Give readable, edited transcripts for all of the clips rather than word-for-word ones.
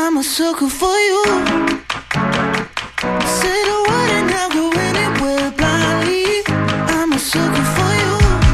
I'm a sucker for you. Say the word and I'll go anywhere blindly. I'm a sucker for you.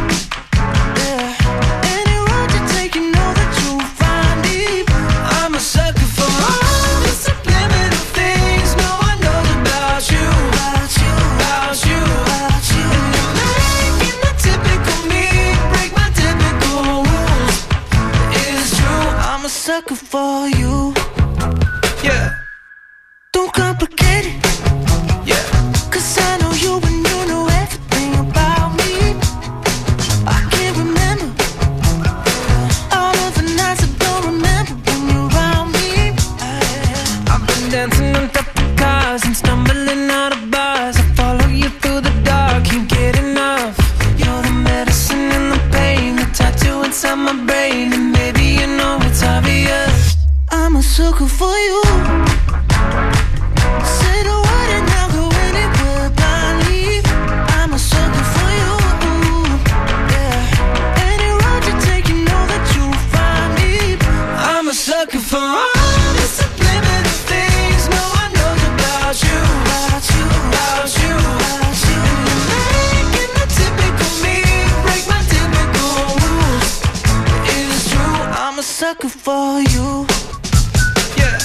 Yeah. Any road you take, you know that you'll find me. I'm a sucker for all the subliminal things no one knows about you. About you, about you, about you. And you're making the typical me break my typical rules. It's true, I'm a sucker for you. Yeah. Don't complicate it. Yeah. 'Cause I know you and you know everything about me. I can't remember all of the nights I don't remember when you're around me. I've been dancing on top of cars and stumbling out of bars. I follow you through the dark, can't get enough. You're the medicine and the pain, the tattoo inside my brain. And maybe you know it's obvious, I'm a sucker for you. Say the word and I'll go anywhere blindly. I'm a sucker for you. Yeah. Any road you take, you know that you'll find me. I'm a sucker for all the subliminal things no one knows about you. About you, about you, about you. And you're making the typical me break my typical rules. It is true, I'm a sucker for you. Yeah.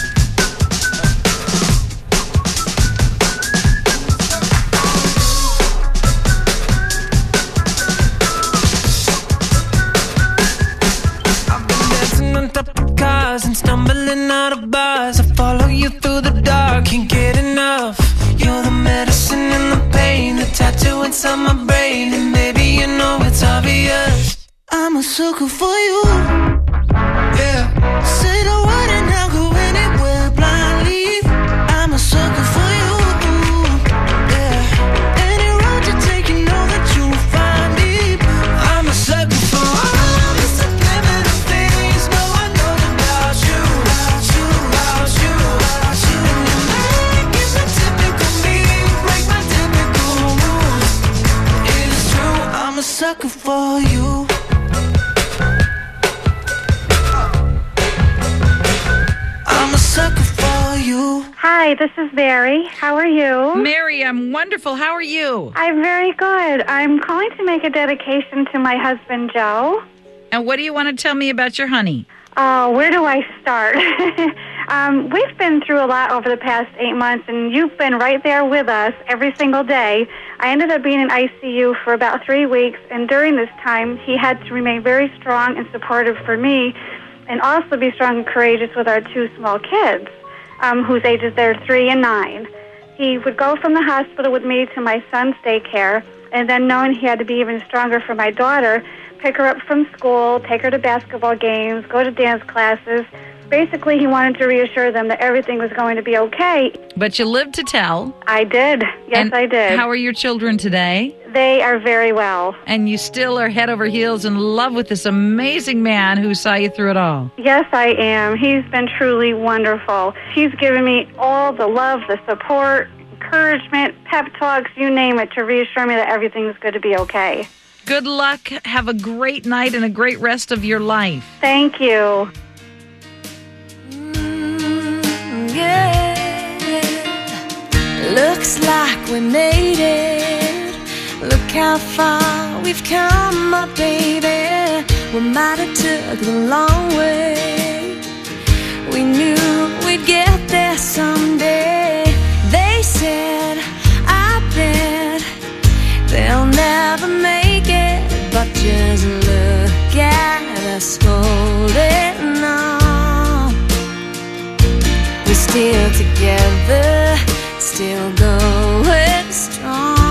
I've been dancing on top of cars and stumbling out of bars. I follow you through the dark, can't get enough. You're the medicine and the pain, the tattoo inside my brain. And maybe you know it's obvious, I'm a sucker for you. Yeah. Say the word and I'll go anywhere blindly. I'm a sucker for you. Yeah. Any road you take, you know that you'll find me. I'm a sucker for all the subliminal things no one knows about you. About you, about you, about you. And you're making the typical me break my typical rules. It is true, I'm a sucker for you. I'm a sucker for you. Hi, this is Mary. How are you? Mary, I'm wonderful. How are you? I'm very good. I'm calling to make a dedication to my husband, Joe. And what do you want to tell me about your honey? Where do I start? We've been through a lot over the past 8 months, and you've been right there with us every single day. I ended up being in ICU for about 3 weeks, and during this time, he had to remain very strong and supportive for me, and also be strong and courageous with our 2 small kids, whose ages they're 3 and 9. He would go from the hospital with me to my son's daycare, and then knowing he had to be even stronger for my daughter, pick her up from school, take her to basketball games, go to dance classes. Basically, he wanted to reassure them that everything was going to be okay. But you lived to tell. I did. Yes, And I did. How are your children today? They are very well. And you still are head over heels in love with this amazing man who saw you through it all. Yes, I am. He's been truly wonderful. He's given me all the love, the support, encouragement, pep talks, you name it, to reassure me that everything's going to be okay. Good luck. Have a great night and a great rest of your life. Thank you. Looks like we made it. Look how far we've come, my baby. We might have took the long way. We knew we'd get there someday. They said, I bet they'll never make it. But just look at us holding on. We're still together, still going strong.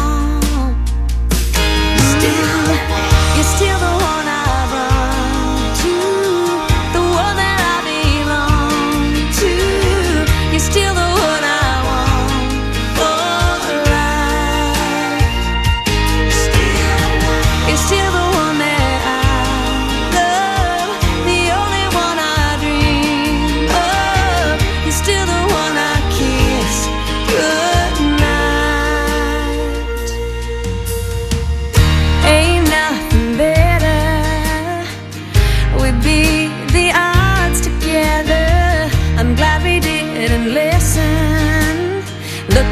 Still, you're still the one I run to, the one that I belong to. You're still the one I want for life. Still, you're still the one that I love, the only one I dream of. You're still the one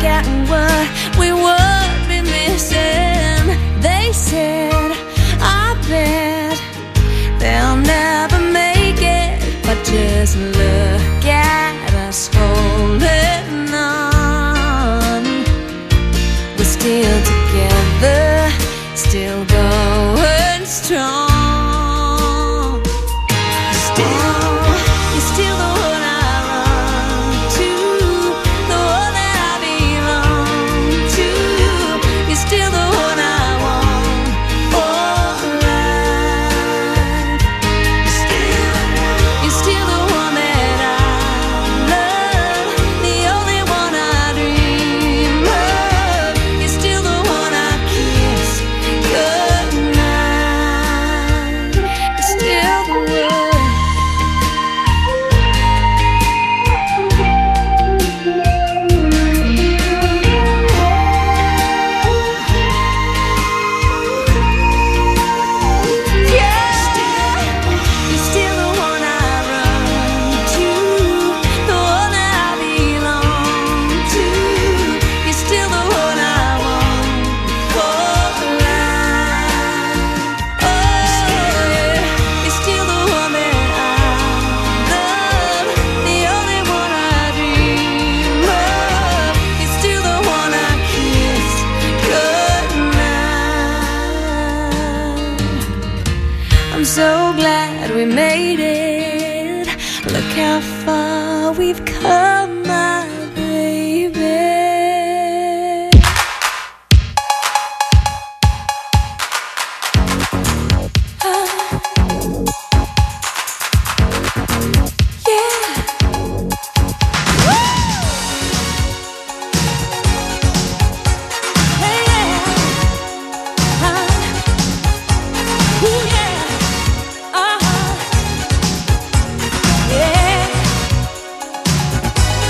at what we would be missing. They said, I bet they'll never make it, but just look at us holding on. We're still together, still going strong. You're still the one I run to, the one that I belong to. You're still the one I want for life. You're still the one that I love, the only one I dream of. You're still the one I kiss goodnight. You're still the one. You're still the one I run to, the one that I belong to. You're still the one I want for life. Oh yeah, you're still the one that I love, the only one I dream of. You're still the one I kiss goodnight. I'm so glad we made it. Look how far we've come, my baby. Yeah. Hey, yeah. Ooh, yeah. Yeah.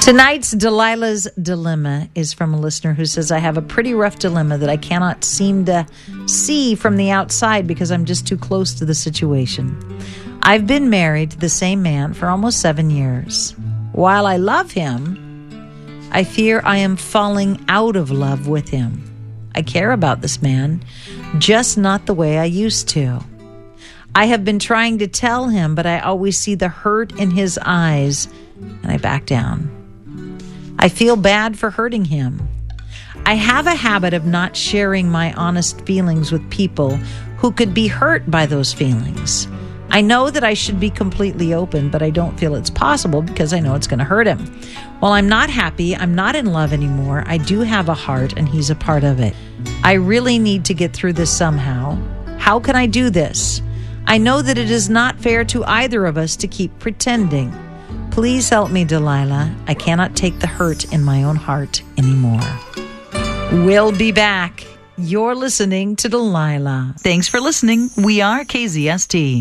Tonight's Delilah's Dilemma is from a listener who says, I have a pretty rough dilemma that I cannot seem to see from the outside because I'm just too close to the situation. I've been married to the same man for almost 7 years. While I love him, I fear I am falling out of love with him. I care about this man, just not the way I used to. I have been trying to tell him, but I always see the hurt in his eyes, and I back down. I feel bad for hurting him. I have a habit of not sharing my honest feelings with people who could be hurt by those feelings. I know that I should be completely open, but I don't feel it's possible because I know it's going to hurt him. While I'm not happy, I'm not in love anymore, I do have a heart and he's a part of it. I really need to get through this somehow. How can I do this? I know that it is not fair to either of us to keep pretending. Please help me, Delilah. I cannot take the hurt in my own heart anymore. We'll be back. You're listening to Delilah. Thanks for listening. We are KZST.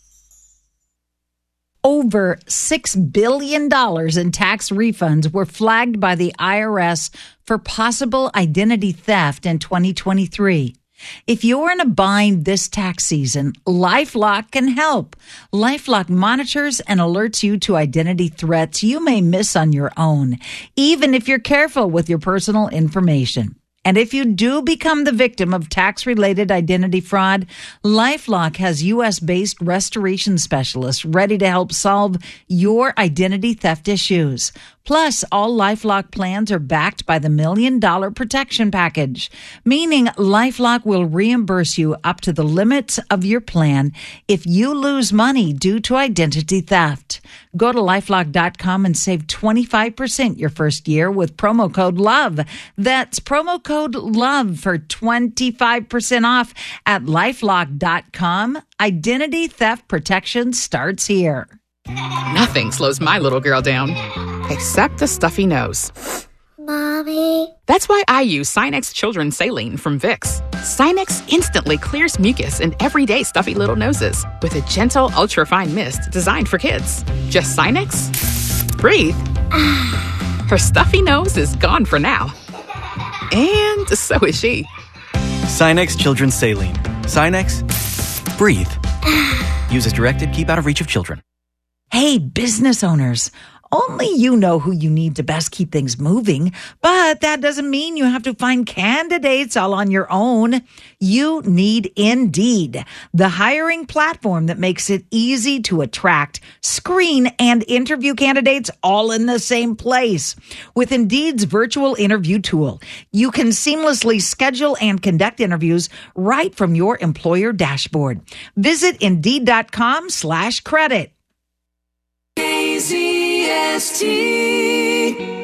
Over $6 billion in tax refunds were flagged by the IRS for possible identity theft in 2023. If you're in a bind this tax season, LifeLock can help. LifeLock monitors and alerts you to identity threats you may miss on your own, even if you're careful with your personal information. And if you do become the victim of tax-related identity fraud, LifeLock has U.S.-based restoration specialists ready to help solve your identity theft issues. Plus, all LifeLock plans are backed by the $1 Million Protection Package, meaning LifeLock will reimburse you up to the limits of your plan if you lose money due to identity theft. Go to LifeLock.com and save 25% your first year with promo code LOVE. That's promo code LOVE for 25% off at LifeLock.com. Identity theft protection starts here. Nothing slows my little girl down, except the stuffy nose. Mommy. That's why I use Sinex Children's Saline from Vicks. Sinex instantly clears mucus in everyday stuffy little noses with a gentle, ultra-fine mist designed for kids. Just Sinex? Breathe. Her stuffy nose is gone for now. And so is she. Sinex Children's Saline. Sinex, breathe. Use as directed. Keep out of reach of children. Hey, business owners. Only you know who you need to best keep things moving, but that doesn't mean you have to find candidates all on your own. You need Indeed, the hiring platform that makes it easy to attract, screen, and interview candidates all in the same place. With Indeed's virtual interview tool, you can seamlessly schedule and conduct interviews right from your employer dashboard. Visit Indeed.com/credit. KZST.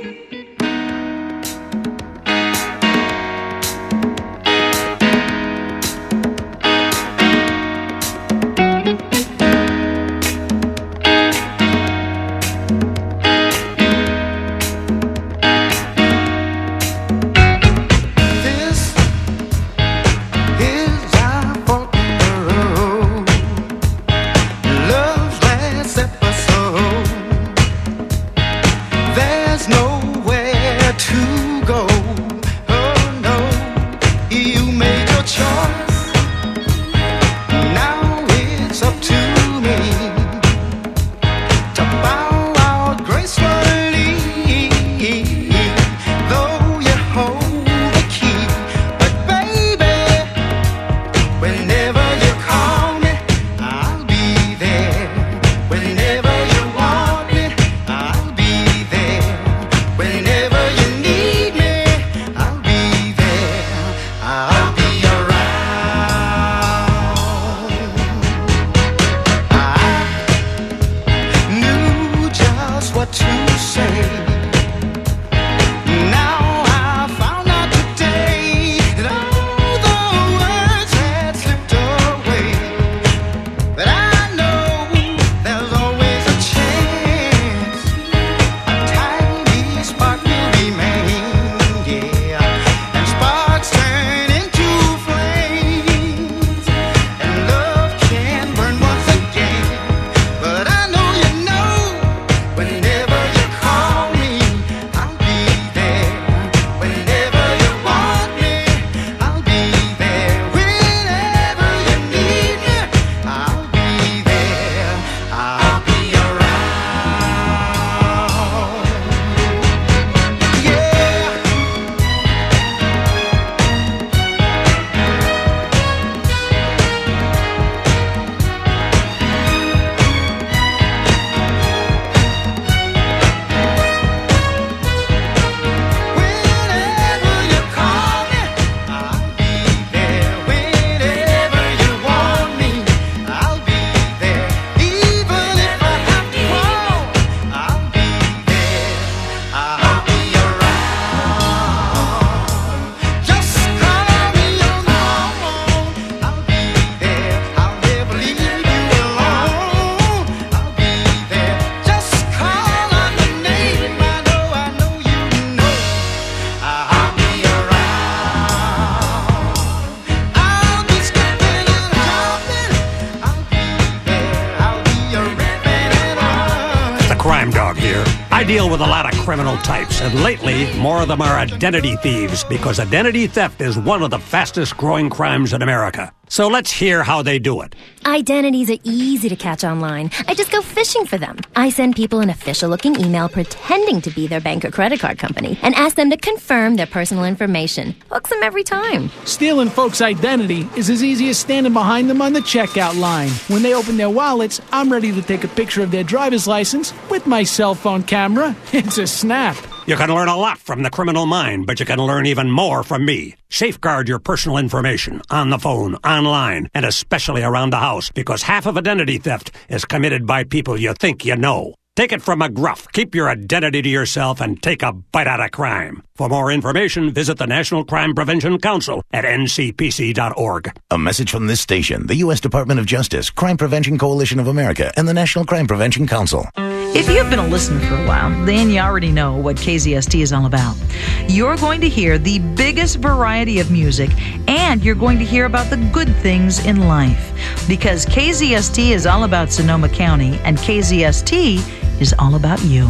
I deal with a lot of criminal types, and lately, more of them are identity thieves, because identity theft is one of the fastest growing crimes in America. So let's hear how they do it. Identities are easy to catch online. I just go fishing for them. I send people an official-looking email pretending to be their bank or credit card company and ask them to confirm their personal information. Hooks them every time. Stealing folks' identity is as easy as standing behind them on the checkout line. When they open their wallets, I'm ready to take a picture of their driver's license with my cell phone camera. It's a snap. You can learn a lot from the criminal mind, but you can learn even more from me. Safeguard your personal information on the phone, online, and especially around the house, because half of identity theft is committed by people you think you know. Take it from McGruff. Keep your identity to yourself and take a bite out of crime. For more information, visit the National Crime Prevention Council at ncpc.org. A message from this station, the U.S. Department of Justice, Crime Prevention Coalition of America, and the National Crime Prevention Council. If you've been a listener for a while, then you already know what KZST is all about. You're going to hear the biggest variety of music, and you're going to hear about the good things in life. Because KZST is all about Sonoma County, and KZST is all about you.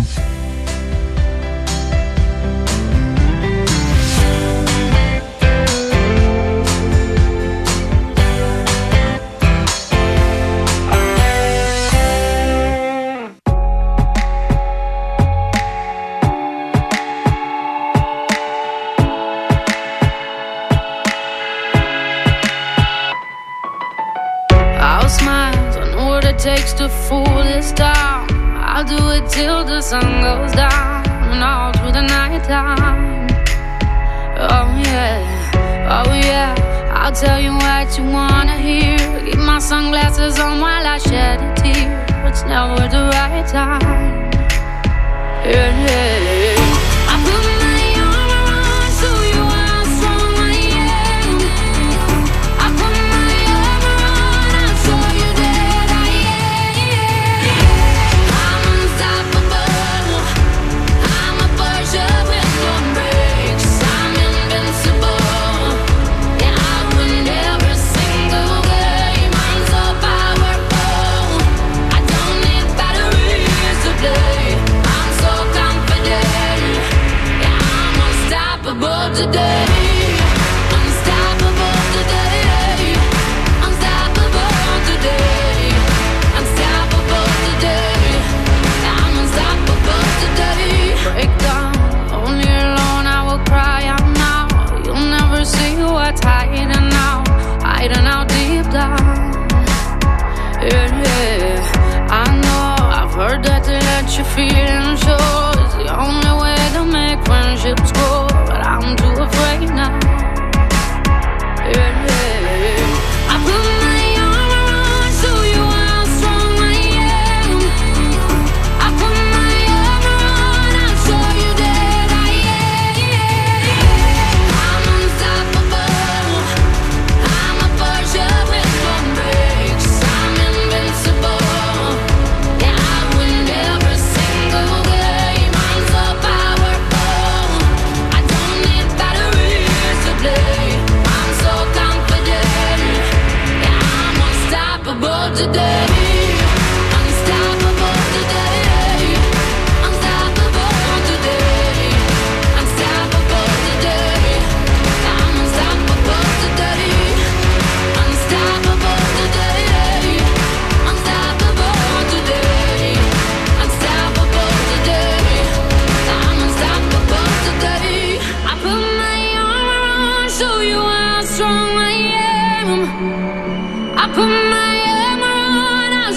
I'll smile, I know what it takes to fool this town. I'll do it till the sun goes down and all through the night time. Oh yeah, I'll tell you what you wanna hear. Keep my sunglasses on while I shed a tear. It's never the right time. Yeah. I put my arm around, show you how strong I am. I put my arm around, I'll show you that I am. I'm unstoppable. I'm a Porsche with no brakes. I'm invincible. Yeah, I win every single game. I'm so powerful. I don't need batteries to play. I'm so confident. Yeah, I'm unstoppable today. Unstoppable today. Unstoppable today. Unstoppable today. I'm unstoppable today. Break down, only alone I will cry out now. You'll never see what's hiding out deep down. Yeah. I know, I've heard that to let your feelings show is the only way to make friendships grow, but I'm too afraid now. Yeah. I put my arm around, show you how strong I am. I put my arm around, I'll show you that I am. I'm unstoppable. I'm a Porsche with no brakes. I'm invincible. Yeah, I win every single game. I'm so powerful. I don't need batteries to play. I'm so confident. Yeah, I'm unstoppable today. Unstoppable today. Unstoppable today. Unstoppable today. I'm unstoppable today. Unstoppable today. Unstoppable today. Unstoppable today. I'm unstoppable today. I put my arm around, show you how strong I am. I put my arm around, I'll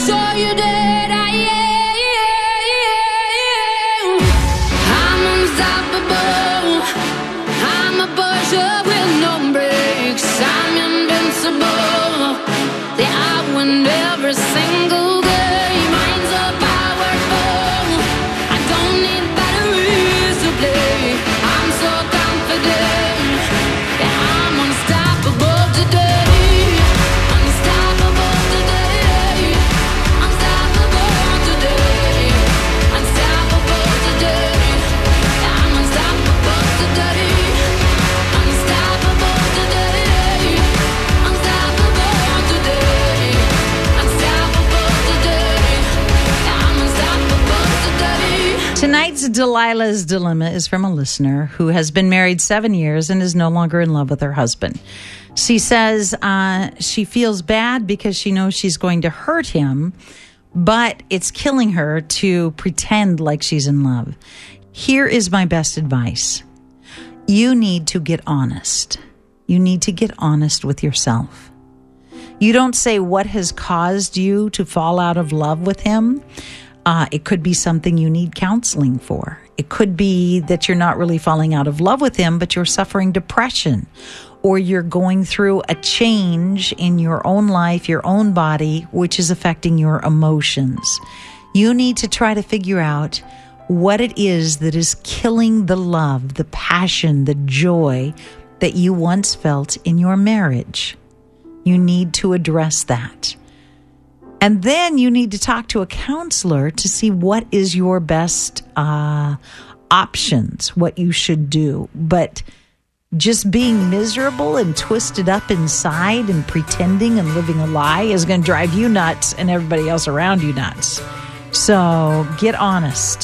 Tonight's Delilah's Dilemma is from a listener who has been married 7 years and is no longer in love with her husband. She says she feels bad because she knows she's going to hurt him, but it's killing her to pretend like she's in love. Here is my best advice. You need to get honest. You need to get honest with yourself. You don't say what has caused you to fall out of love with him. It could be something you need counseling for. It could be that you're not really falling out of love with him, but you're suffering depression, or you're going through a change in your own life, your own body, which is affecting your emotions. You need to try to figure out what it is that is killing the love, the passion, the joy that you once felt in your marriage. You need to address that. And then you need to talk to a counselor to see what is your best options, what you should do. But just being miserable and twisted up inside and pretending and living a lie is going to drive you nuts and everybody else around you nuts. So get honest.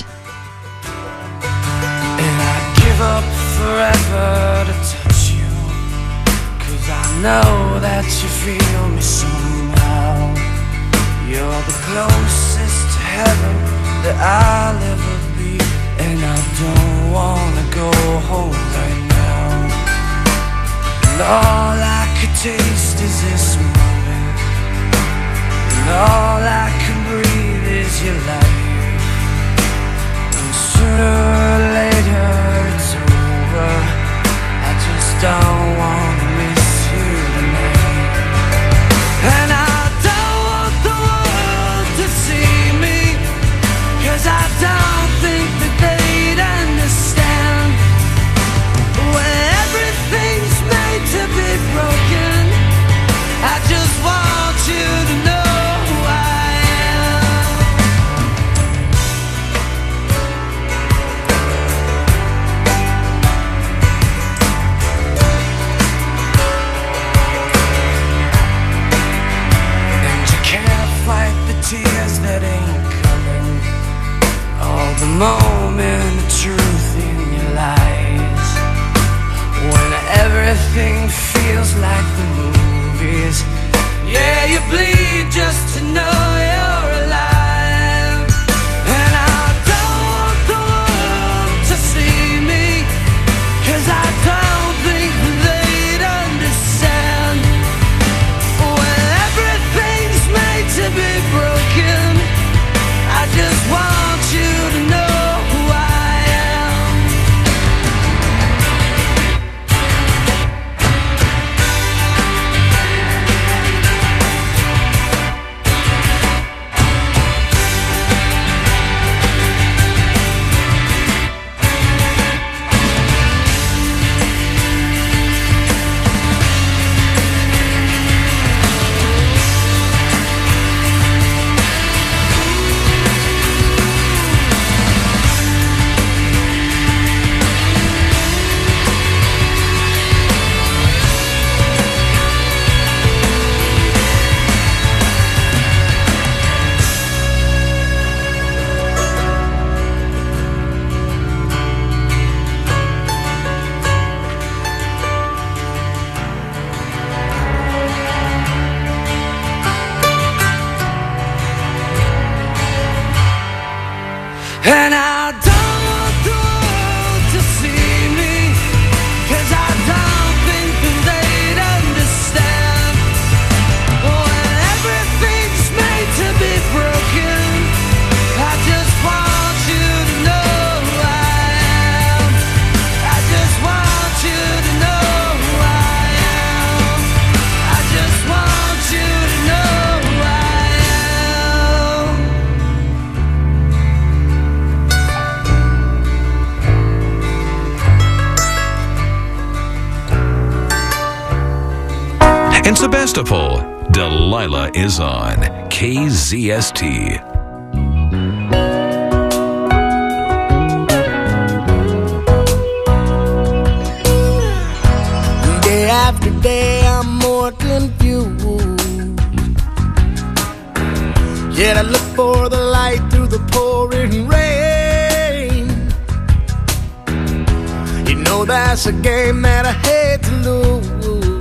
And I'd give up forever to touch you, 'cause I know that you feel me somehow. You're the closest to heaven that I'll ever be, and I don't wanna go home right now. And all I could taste is this moment, and all I can breathe is your life. And sooner or later it's over. I just don't wanna miss you tonight. And I I don't think that they'd understand when everything's made to be broken. I just want you to know who I am. And you can't fight the tears that ain't coming. All the moment of truth in your lies, when everything feels like the movies. Yeah, you bleed just to know you're alive. And I don't want the world to see me, 'cause I don't think they'd understand when everything's made to be broken. I just want you to know who I am. And I don't want the world to see me, 'cause I don't think that they'd understand when everything's made to be broken. I just want you to know who I am. I just want you to know who I am. I just want you to know who I am. In Sebastopol, Delilah is on KZST. Day after day, I'm more confused. Yet I look for the light through the pouring rain. know that's a game that I hate to lose.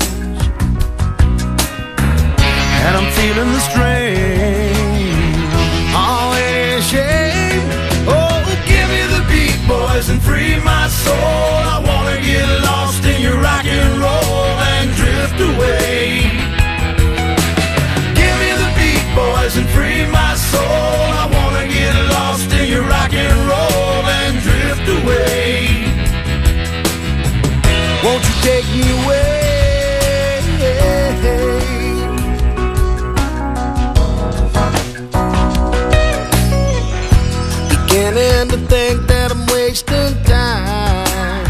And I'm feeling the strain. Oh, it ain't a shame. Oh, give me the beat, boys, and free my soul. I wanna get lost in your rock and roll and drift away. Give me the beat, boys, and free my soul. I wanna get lost in your rock and roll and drift away. Won't you take me away? Beginning to think that I'm wasting time.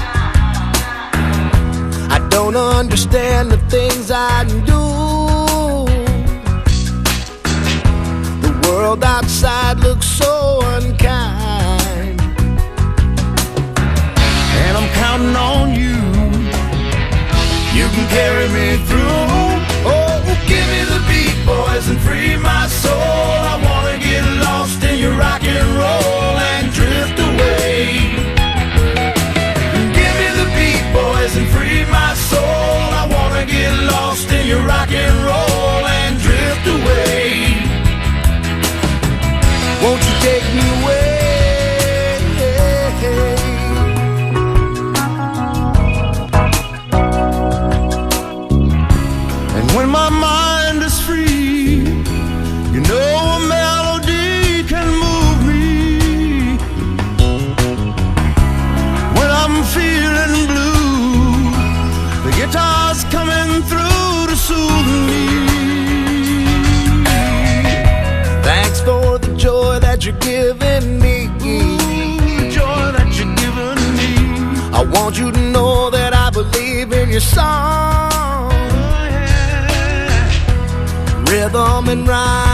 I don't understand the things I do. The world outside looks so unkind. And I'm counting on you. You can carry me through. Oh, give me the beat, boys, and free my soul. I wanna get lost in your rock and roll and drift away. Give me the beat, boys, and free my soul. I wanna get lost in your rock and roll and drift away. Won't you take me away? When my mind is free, you know a melody can move me. When I'm feeling blue, the guitar's coming through to soothe me. Thanks for the joy that you're giving me. The joy that you're giving me. I want you to know that I believe in your song. Rhythm and rhyme.